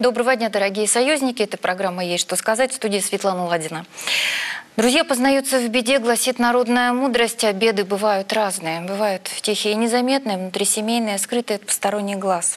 Доброго дня, дорогие союзники. Это программа «Есть что сказать», в студии Светлана Ладина. Друзья познаются в беде, гласит народная мудрость, а беды бывают разные. Бывают тихие и незаметные, внутрисемейные, скрытые от посторонних глаз.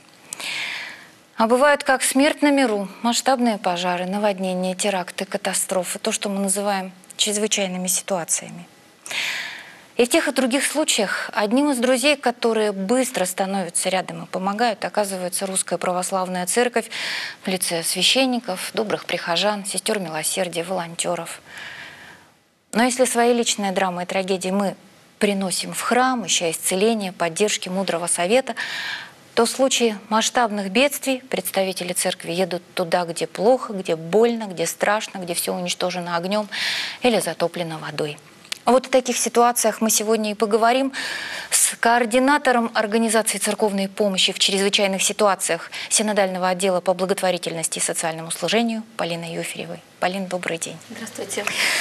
А бывают как смерть на миру, масштабные пожары, наводнения, теракты, катастрофы, то, что мы называем чрезвычайными ситуациями. И в тех и других случаях одним из друзей, которые быстро становятся рядом и помогают, оказывается Русская Православная Церковь в лице священников, добрых прихожан, сестер милосердия, волонтеров. Но если свои личные драмы и трагедии мы приносим в храм, ища исцеления, поддержки, мудрого совета, то в случае масштабных бедствий представители церкви едут туда, где плохо, где больно, где страшно, где все уничтожено огнем или затоплено водой. Вот о таких ситуациях мы сегодня и поговорим с координатором организации церковной помощи в чрезвычайных ситуациях Синодального отдела по благотворительности и социальному служению Полиной Юферевой. Полина, добрый день. Здравствуйте.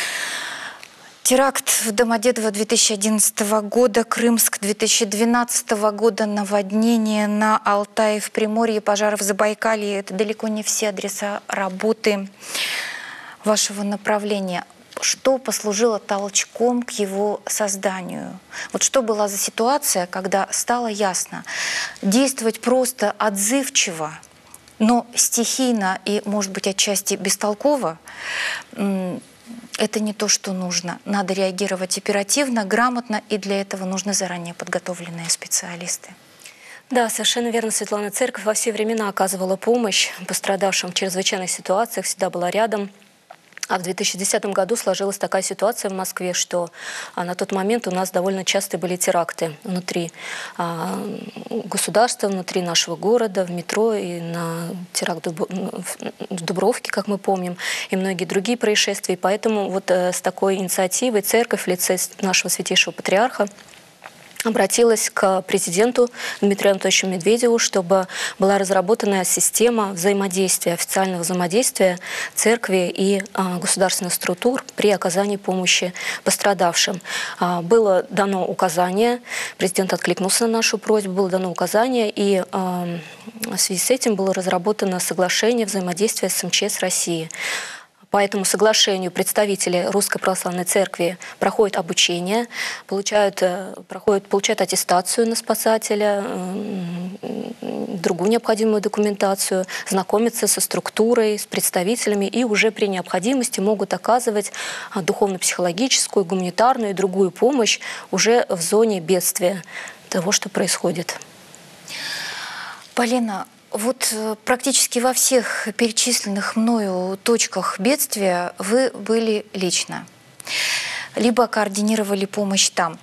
Теракт в Домодедово 2011 года, Крымск 2012 года, наводнение на Алтае, в Приморье, пожары в Забайкалье – это далеко не все адреса работы вашего направления. Что послужило толчком к его созданию? Вот что была за ситуация, когда стало ясно, действовать просто отзывчиво, но стихийно и, может быть, отчасти бестолково – это не то, что нужно. Надо реагировать оперативно, грамотно, и для этого нужны заранее подготовленные специалисты. Да, совершенно верно, Светлана. Церковь во все времена оказывала помощь пострадавшим в чрезвычайных ситуациях, всегда была рядом. А в 2010 году сложилась такая ситуация в Москве, что на тот момент у нас довольно часто были теракты внутри государства, внутри нашего города, в метро, и на теракт в Дубровке, как мы помним, и многие другие происшествия. И поэтому вот с такой инициативой церковь в лице нашего святейшего патриарха обратилась к президенту Дмитрию Анатольевичу Медведеву, чтобы была разработана система взаимодействия, официального взаимодействия церкви и государственных структур при оказании помощи пострадавшим. Было дано указание, президент откликнулся на нашу просьбу, было дано указание, и в связи с этим было разработано соглашение взаимодействия с МЧС России. По этому соглашению представители Русской Православной Церкви проходят обучение, получают аттестацию на спасателя, другую необходимую документацию, знакомятся со структурой, с представителями и уже при необходимости могут оказывать духовно-психологическую, гуманитарную и другую помощь уже в зоне бедствия того, что происходит. Полина, вот практически во всех перечисленных мною точках бедствия вы были лично, либо координировали помощь там.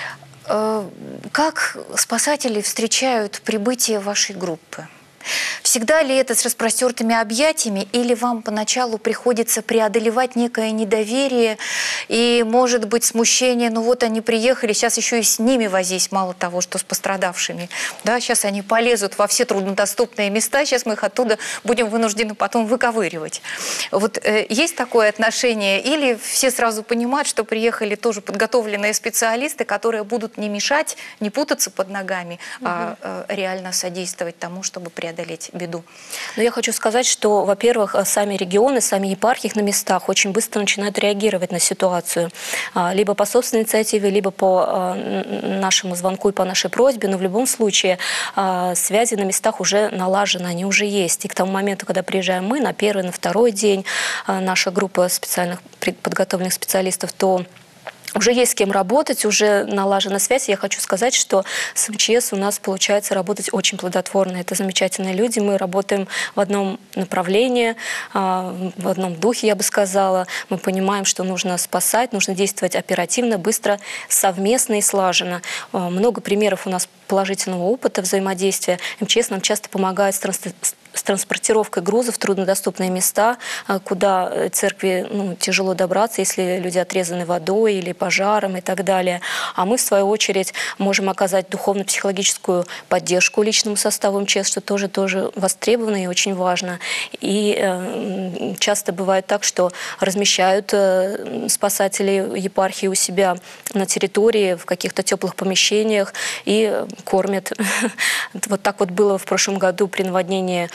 Как спасатели встречают прибытие вашей группы? Всегда ли это с распростертыми объятиями, или вам поначалу приходится преодолевать некое недоверие и, может быть, смущение? Ну вот они приехали, сейчас еще и с ними возись, мало того, что с пострадавшими. Да, сейчас они полезут во все труднодоступные места, сейчас мы их оттуда будем вынуждены потом выковыривать. Вот есть такое отношение? Или все сразу понимают, что приехали тоже подготовленные специалисты, которые будут не мешать, не путаться под ногами, а реально содействовать тому, чтобы преодолеть беду? Но я хочу сказать, что, во-первых, сами регионы, сами епархии на местах очень быстро начинают реагировать на ситуацию. Либо по собственной инициативе, либо по нашему звонку и по нашей просьбе. Но в любом случае связи на местах уже налажены, они уже есть. И к тому моменту, когда приезжаем мы на первый, на второй день, наша группа специальных подготовленных специалистов, то уже есть с кем работать, уже налажена связь. Я хочу сказать, что с МЧС у нас получается работать очень плодотворно. Это замечательные люди. Мы работаем в одном направлении, в одном духе, я бы сказала. Мы понимаем, что нужно спасать, нужно действовать оперативно, быстро, совместно и слаженно. Много примеров у нас положительного опыта взаимодействия. МЧС нам часто помогает с транспортировкой грузов в труднодоступные места, куда церкви тяжело добраться, если люди отрезаны водой или пожаром и так далее. А мы, в свою очередь, можем оказать духовно-психологическую поддержку личному составу МЧС, что тоже востребовано и очень важно. И часто бывает так, что размещают спасатели епархии у себя на территории, в каких-то теплых помещениях и кормят. Вот так вот было в прошлом году при наводнении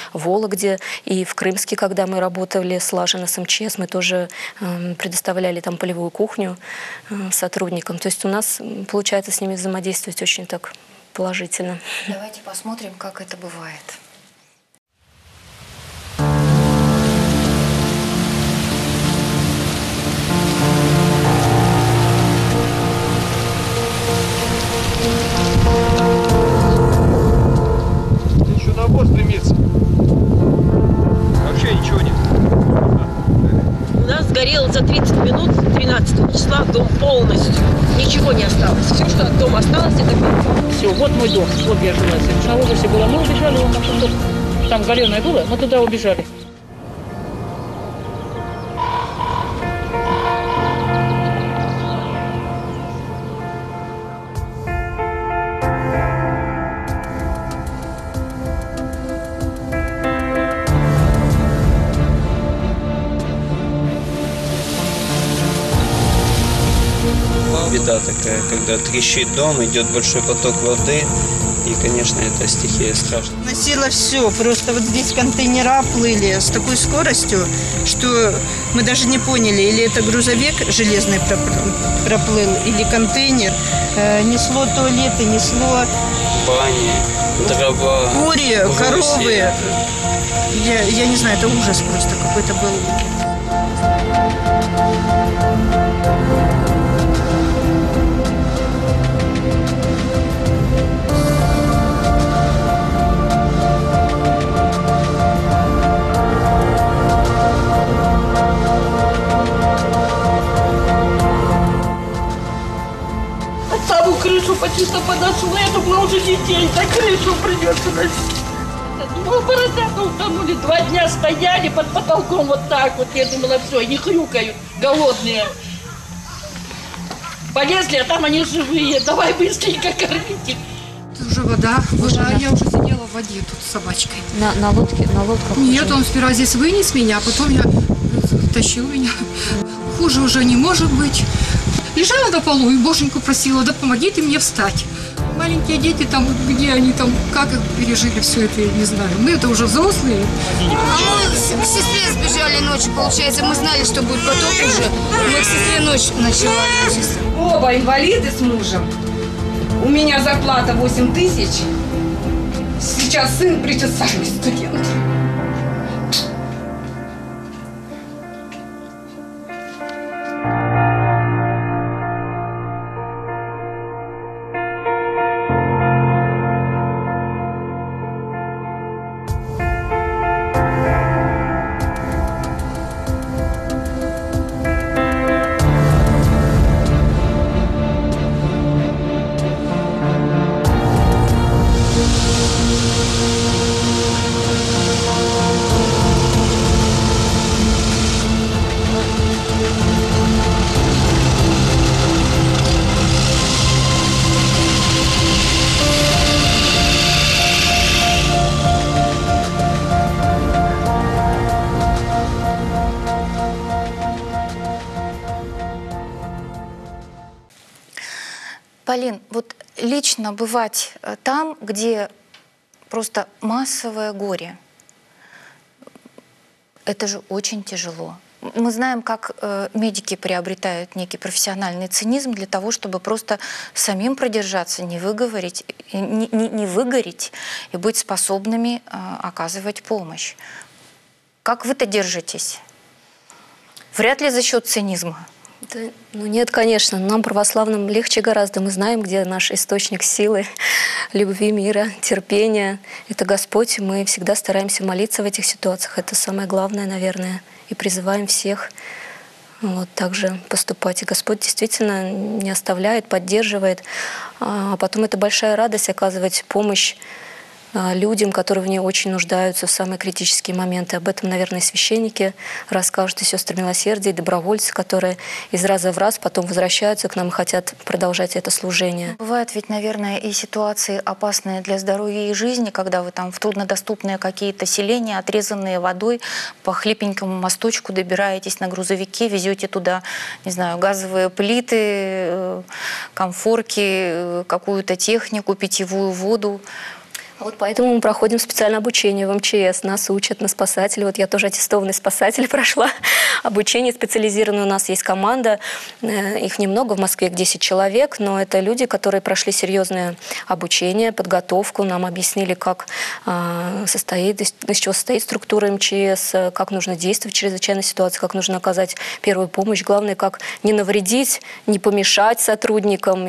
в Вологде, и в Крымске, когда мы работали слаженно с МЧС, мы тоже предоставляли там полевую кухню сотрудникам. То есть у нас получается с ними взаимодействовать очень так положительно. Давайте посмотрим, как это бывает. Еще на босс стремится. Вообще ничего нет. У нас сгорело за 30 минут 13 числа дом полностью. Ничего не осталось. Все, что от дома осталось, это Все, вот мой дом, вот я жила. На Лужице было, мы убежали, вон там галерное было, мы туда убежали. Беда такая, когда трещит дом, идет большой поток воды, и, конечно, это стихия страшная. Носило все, просто вот здесь контейнера плыли с такой скоростью, что мы даже не поняли, или это грузовик железный проплыл, или контейнер. Несло туалеты, несло Бани, дрова, кури, коровы. Я не знаю, это ужас просто какой-то был. Саму крышу почти что подошла, я думала, уже не день, так крышу придется носить. Думала, бородата утонули, 2 дня стояли под потолком вот так вот, я думала, все, они хрюкают, голодные. Полезли, а там они живые, давай быстренько кормите. Тут уже вода, я уже сидела в воде тут с собачкой. На лодках? Нет, он сперва здесь вынес меня, а потом я тащил меня. Хуже уже не может быть. Лежала на полу и боженьку просила, да помоги ты мне встать. Маленькие дети там, где они там, как их пережили все это, я не знаю. Мы это уже взрослые. А мы к сестре сбежали ночью, получается. Мы знали, что будет потоп уже. Мы к сестре ночь ночевали. Оба инвалиды с мужем. У меня зарплата 8 тысяч. Сейчас сын причесальный студент. Полин, вот лично бывать там, где просто массовое горе, это же очень тяжело. Мы знаем, как медики приобретают некий профессиональный цинизм для того, чтобы просто самим продержаться, не выгореть и быть способными оказывать помощь. Как вы-то держитесь? Вряд ли за счет цинизма. Да, ну нет, конечно, нам, православным, легче гораздо. Мы знаем, где наш источник силы, любви, мира, терпения. Это Господь, и мы всегда стараемся молиться в этих ситуациях. Это самое главное, наверное. И призываем всех вот так же поступать. И Господь действительно не оставляет, поддерживает. А потом это большая радость оказывать помощь людям, которые в ней очень нуждаются в самые критические моменты. Об этом, наверное, священники расскажут, и сестры милосердия, и добровольцы, которые из раза в раз потом возвращаются к нам и хотят продолжать это служение. Бывают ведь, наверное, и ситуации опасные для здоровья и жизни, когда вы там в труднодоступные какие-то селения, отрезанные водой, по хлипенькому мосточку добираетесь на грузовике, везете туда, не знаю, газовые плиты, комфорки, какую-то технику, питьевую воду. Вот поэтому мы проходим специальное обучение в МЧС. Нас учат на спасателей. Вот я тоже аттестованный спасатель, прошла обучение специализированное. У нас есть команда, их немного, в Москве 10 человек, но это люди, которые прошли серьезное обучение, подготовку. Нам объяснили, как состоит, из чего состоит структура МЧС, как нужно действовать в чрезвычайной ситуации, как нужно оказать первую помощь. Главное, как не навредить, не помешать сотрудникам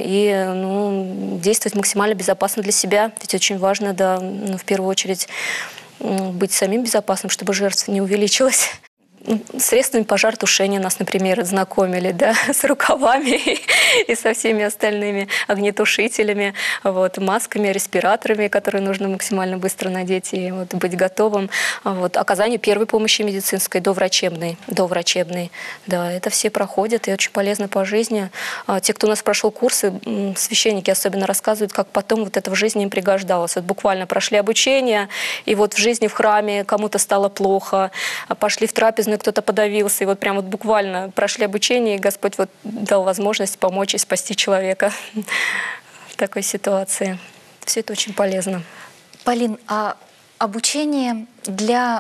и действовать максимально безопасно для себя. Ведь очень важно, да, в первую очередь быть самим безопасным, чтобы жертв не увеличилось. Средствами пожаротушения нас, например, знакомили, да, с рукавами и со всеми остальными огнетушителями, масками, респираторами, которые нужно максимально быстро надеть и быть готовым. Оказание первой помощи медицинской, доврачебной. Да, это все проходят и очень полезно по жизни. Те, кто у нас прошел курсы, священники особенно рассказывают, как потом это в жизни им пригождалось. Буквально прошли обучение, и в жизни в храме кому-то стало плохо, пошли в трапезную, кто-то подавился, и прям буквально прошли обучение, и Господь дал возможность помочь и спасти человека в такой ситуации. Все это очень полезно. Полин, а обучение для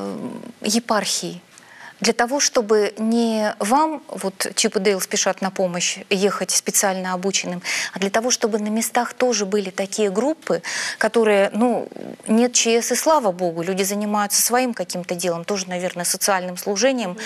епархии, для того, чтобы не вам, Чип и Дейл спешат на помощь, ехать специально обученным, а для того, чтобы на местах тоже были такие группы, которые, нет ЧС, и слава Богу, люди занимаются своим каким-то делом, тоже, наверное, социальным служением,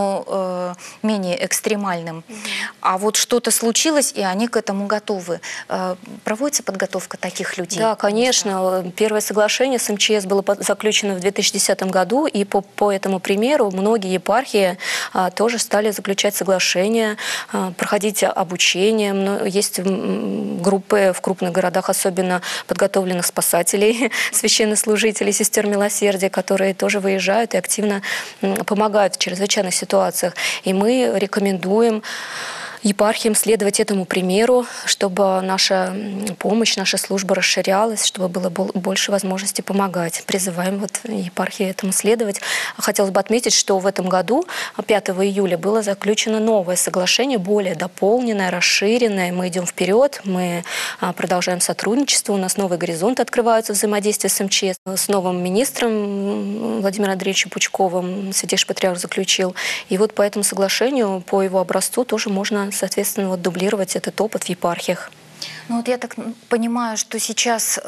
но менее экстремальным. А что-то случилось, и они к этому готовы. Проводится подготовка таких людей? Да, конечно. Первое соглашение с МЧС было заключено в 2010 году, и по этому примеру многие епархии тоже стали заключать соглашения, проходить обучение. Есть группы в крупных городах, особенно подготовленных спасателей, священнослужителей, сестер милосердия, которые тоже выезжают и активно помогают в чрезвычайных ситуациях. И мы рекомендуем епархиям следовать этому примеру, чтобы наша помощь, наша служба расширялась, чтобы было больше возможностей помогать. Призываем епархии этому следовать. Хотелось бы отметить, что в этом году, 5 июля, было заключено новое соглашение, более дополненное, расширенное. Мы идем вперед, мы продолжаем сотрудничество, у нас новый горизонт открывается взаимодействие с МЧС. С новым министром Владимиром Андреевичем Пучковым Святейший Патриарх заключил. И по этому соглашению, по его образцу, тоже можно, соответственно, дублировать этот опыт в епархиях. Я так понимаю, что сейчас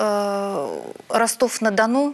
Ростов-на-Дону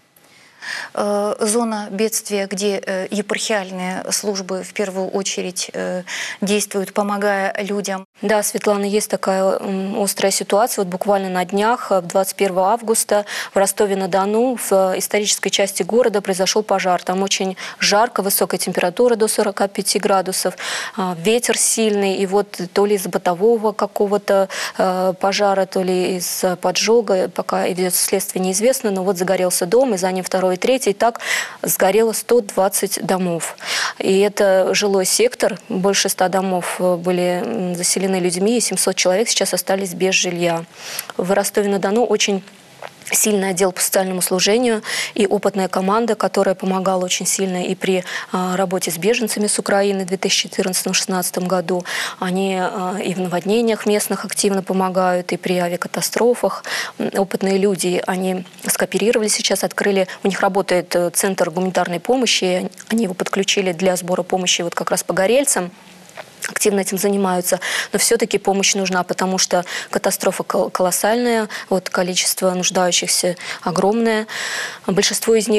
зона бедствия, где епархиальные службы в первую очередь действуют, помогая людям. Да, Светлана, есть такая острая ситуация. Буквально на днях, 21 августа, в Ростове-на-Дону, в исторической части города, произошел пожар. Там очень жарко, высокая температура до 45 градусов, ветер сильный. И то ли из бытового какого-то пожара, то ли из поджога, пока идет следствие, неизвестно, но загорелся дом, и за ним второй и третий. И так сгорело 120 домов. И это жилой сектор, больше 100 домов были заселены людьми, и 700 человек сейчас остались без жилья. В Ростове-на-Дону очень сильный отдел по социальному служению и опытная команда, которая помогала очень сильно и при работе с беженцами с Украины в 2014-2016 году. Они и в наводнениях местных активно помогают, и при авиакатастрофах. Опытные люди, они скооперировались сейчас, открыли, у них работает центр гуманитарной помощи, они его подключили для сбора помощи как раз погорельцам. Активно этим занимаются, но все-таки помощь нужна, потому что катастрофа колоссальная, количество нуждающихся огромное. Большинство из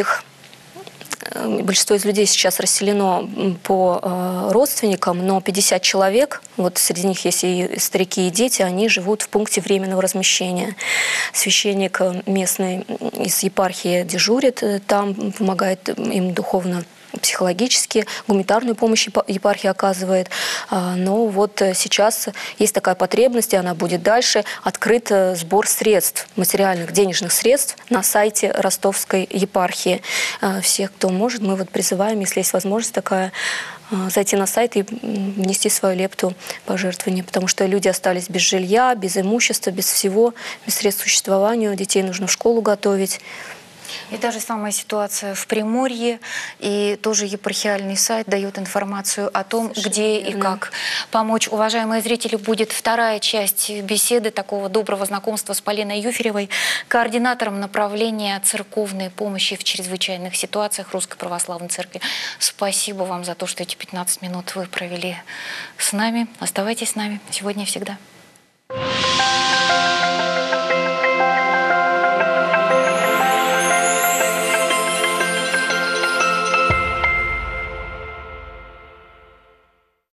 людей сейчас расселено по родственникам, но 50 человек, среди них есть и старики, и дети, они живут в пункте временного размещения. Священник местный из епархии дежурит там, помогает им духовно, психологически, гуманитарную помощь епархия оказывает. Но сейчас есть такая потребность, и она будет дальше. Открыт сбор средств, материальных, денежных средств на сайте Ростовской епархии. Всех, кто может, мы призываем, если есть возможность такая, зайти на сайт и внести свою лепту пожертвования, потому что люди остались без жилья, без имущества, без всего, без средств к существованию. Детей нужно в школу готовить. И та же самая ситуация в Приморье, и тоже епархиальный сайт дает информацию о том, где и как помочь. Уважаемые зрители, будет вторая часть беседы, такого доброго знакомства с Полиной Юферевой, координатором направления церковной помощи в чрезвычайных ситуациях Русской Православной Церкви. Спасибо вам за то, что эти 15 минут вы провели с нами. Оставайтесь с нами сегодня и всегда.